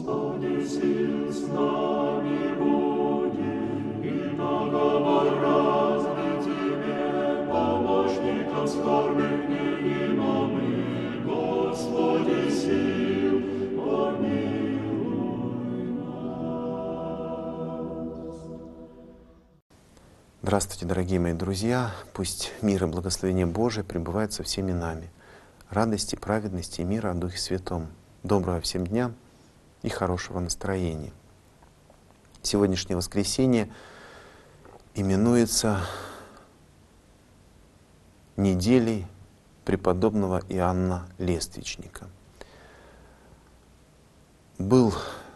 Господи, сил с нами буди, и наговор разный Тебе, помощником скорбных невидимым, Господи, сил, помилуй нас. Здравствуйте, дорогие мои друзья! Пусть мир и благословение Божие пребывают со всеми нами. Радости, праведности и мира о Духе Святом. Доброго всем дня и хорошего настроения. Сегодняшнее воскресенье именуется неделей преподобного Иоанна Лествичника. Был,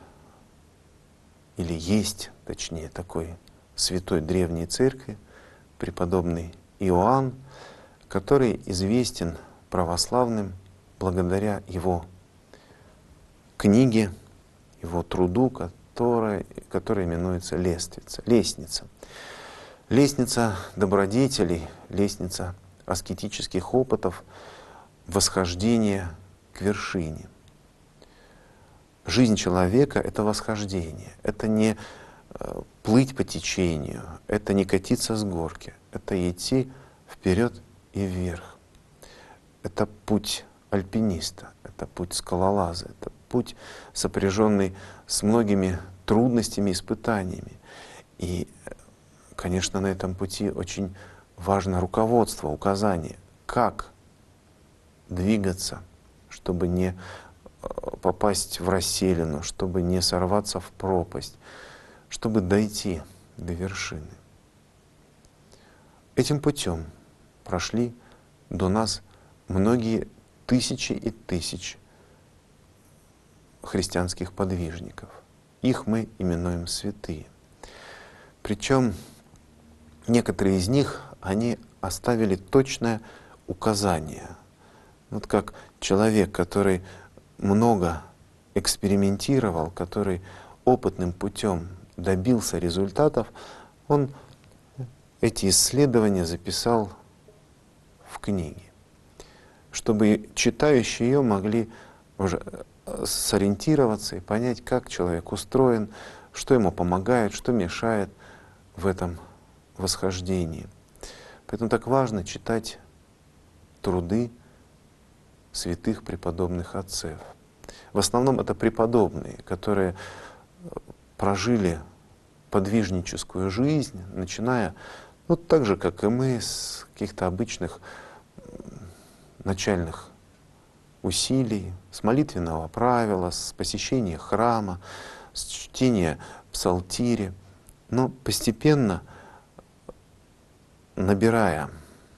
или есть, точнее, такой святой древней церкви, преподобный Иоанн, который известен православным благодаря его книге, его труду, который именуется «Лестница». Лестница добродетелей, лестница аскетических опытов, восхождения к вершине. Жизнь человека — это восхождение, это не плыть по течению, это не катиться с горки, это идти вперед и вверх. Это путь альпиниста, это путь скалолаза, это путь, сопряженный с многими трудностями, испытаниями. И, конечно, на этом пути очень важно руководство, указание, как двигаться, чтобы не попасть в расселину, чтобы не сорваться в пропасть, чтобы дойти до вершины. Этим путем прошли до нас многие тысячи и тысячи христианских подвижников. Их мы именуем святые. Причем некоторые из них, они оставили точное указание. Вот как человек, который много экспериментировал, который опытным путем добился результатов, он эти исследования записал в книге, чтобы читающие ее могли уже сориентироваться и понять, как человек устроен, что ему помогает, что мешает в этом восхождении. Поэтому так важно читать труды святых преподобных отцев. В основном это преподобные, которые прожили подвижническую жизнь, начиная, ну, так же, как и мы, с каких-то обычных начальных усилий, с молитвенного правила, с посещения храма, с чтения псалтири, но постепенно, набирая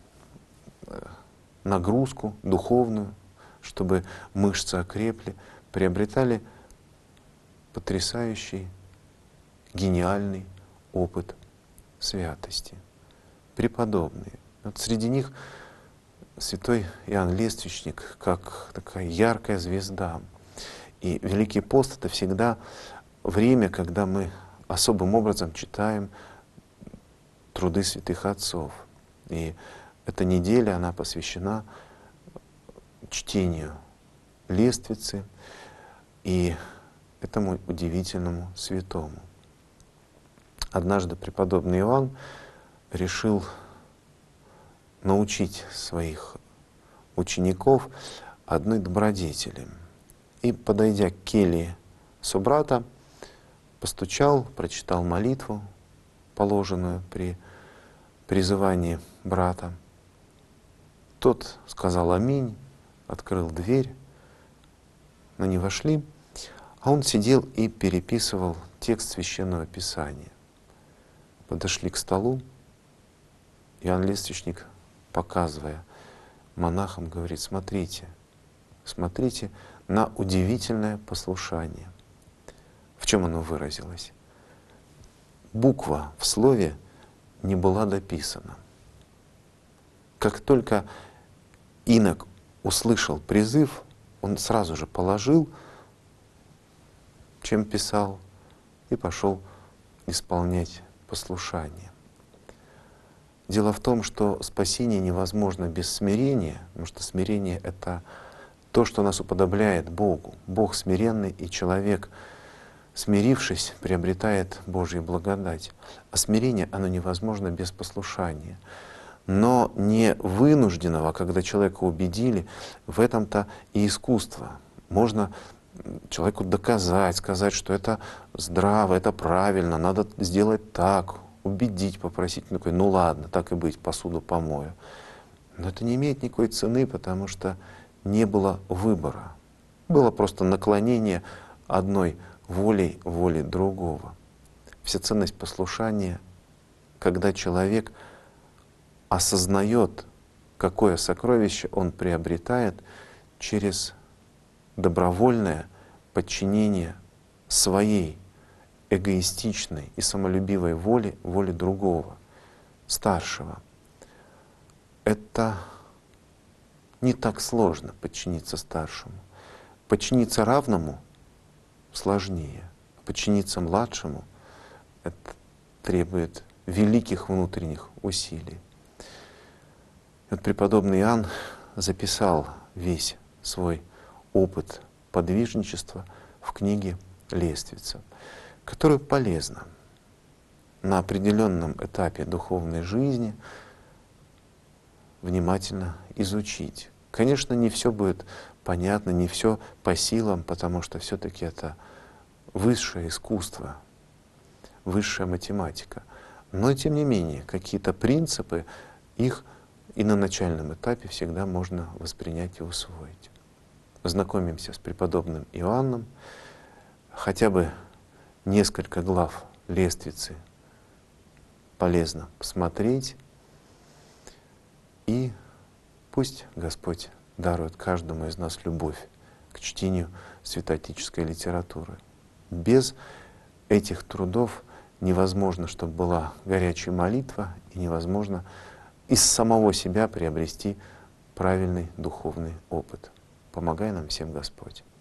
нагрузку духовную, чтобы мышцы окрепли, приобретали потрясающий, гениальный опыт святости. Преподобные. Вот среди них святой Иоанн Лествичник, как такая яркая звезда. И Великий пост — это всегда время, когда мы особым образом читаем труды святых отцов. И эта неделя, она посвящена чтению Лествицы и этому удивительному святому. Однажды преподобный Иоанн решил научить своих учеников одной добродетели. И, подойдя к келье собрата, постучал, прочитал молитву, положенную при призывании брата. Тот сказал «Аминь», открыл дверь, но не вошли, а он сидел и переписывал текст Священного Писания. Подошли к столу, Иоанн Лествичник, показывая монахам, говорит: смотрите, смотрите на удивительное послушание. В чем оно выразилось? Буква в слове не была дописана. Как только инок услышал призыв, он сразу же положил, чем писал, и пошел исполнять послушание. Дело в том, что спасение невозможно без смирения, потому что смирение — это то, что нас уподобляет Богу. Бог смиренный, и человек смирившись, приобретает Божью благодать. А смирение, оно невозможно без послушания. Но не вынужденного, когда человека убедили, в этом-то и искусство. Можно человеку доказать, сказать, что это здраво, это правильно, надо сделать так, убедить, попросить. Он такой, ну ладно, так и быть, посуду помою. Но это не имеет никакой цены, потому что не было выбора. Было просто наклонение одной волей воли другого. Вся ценность послушания, когда человек осознает, какое сокровище он приобретает через добровольное подчинение своей эгоистичной и самолюбивой воле другого, старшего. Это не так сложно подчиниться старшему. Подчиниться равному сложнее. Подчиниться младшему — это требует великих внутренних усилий. Вот преподобный Иоанн записал весь свой опыт подвижничества в книге «Лествица», которую полезно на определенном этапе духовной жизни внимательно изучить. Конечно, не все будет понятно, не все по силам, потому что все-таки это высшее искусство, высшая математика. Но тем не менее, какие-то принципы, их и на начальном этапе всегда можно воспринять и усвоить. Знакомимся с преподобным Иоанном, хотя бы несколько глав Лествицы полезно посмотреть, и пусть Господь дарует каждому из нас любовь к чтению святоотеческой литературы. Без этих трудов невозможно, чтобы была горячая молитва, и невозможно из самого себя приобрести правильный духовный опыт. Помогай нам всем Господь.